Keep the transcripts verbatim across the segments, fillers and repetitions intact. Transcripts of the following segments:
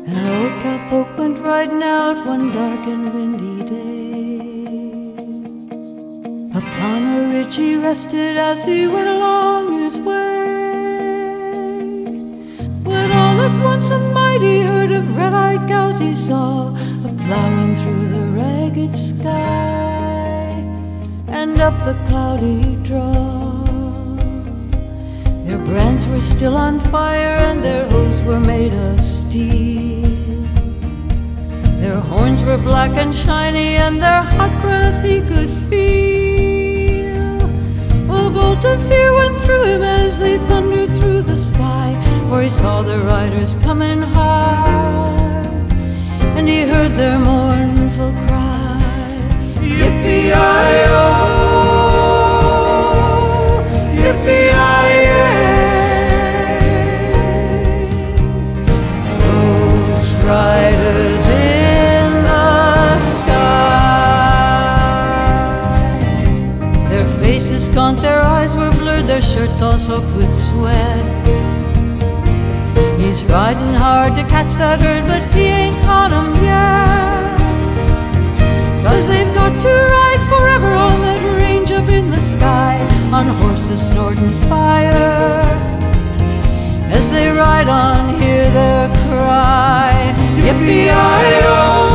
An old cowpoke went riding out one dark and windy day. Upon a ridge he rested as he went along his way. When all at once a mighty herd of red-eyed cows he saw a-plowing through the ragged sky and up the cloudy draw. Their brands were still on fire and their hooves were made of steel. Their horns were black and shiny and their hot breath he could feel. A bolt of fear went through him as they thundered through the sky, for he saw the riders coming hard and he heard their mournful cry, Yippee-yi-yo, yippee-yi-yay. Those riders in the sky, their faces gaunt, their eyes were blurred, their shirts all soaked with sweat. He's riding hard to catch that herd, but he ain't caught 'em yet. 'Cause they've got to ride forever on that range up in the sky, on horses snorting fire. As they ride on, hear their cry, Yippee-yi-yo,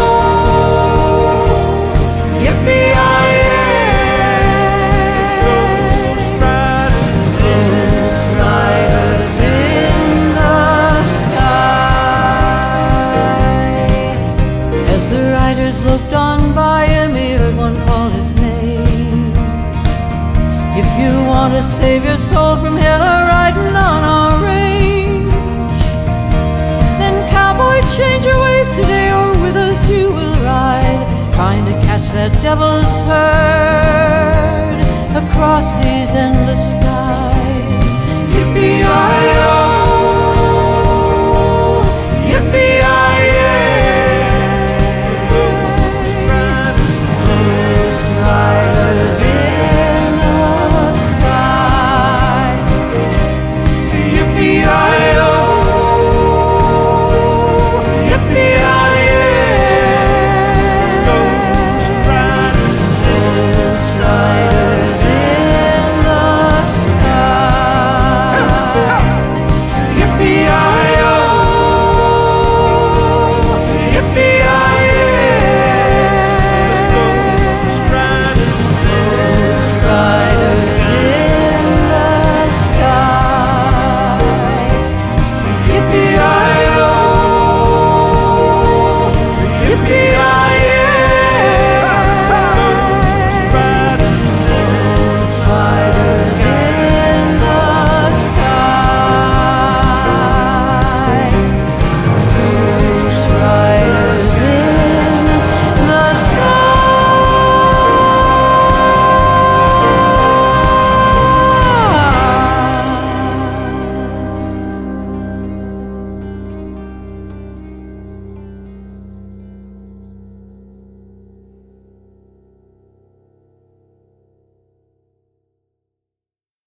yippee-yi-yay. Those riders, those riders in the sky. As the riders looked on by him, he heard one call his name. If you want to save your soul from hell a-riding on our range, then cowboy, change your ways today, or with us you will ride, trying to catch that devil's herd across these endless skies. Yippee-yi-yo.